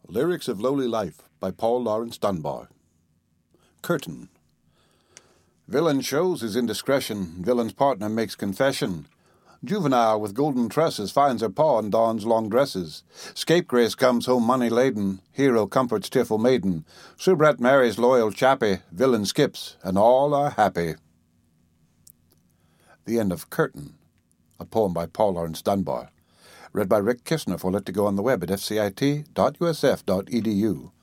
Lyrics of Lowly Life by Paul Laurence Dunbar. Curtain. Villain shows his indiscretion, villain's partner makes confession. Juvenile with golden tresses finds her paw and dons long dresses. Scapegrace comes home money-laden, hero comforts tearful maiden. Soubrette marries loyal chappie, villain skips, and all are happy. The end of Curtain, a poem by Paul Laurence Dunbar. Read by Rick Kistner for Let to Go on the web at fcit.usf.edu.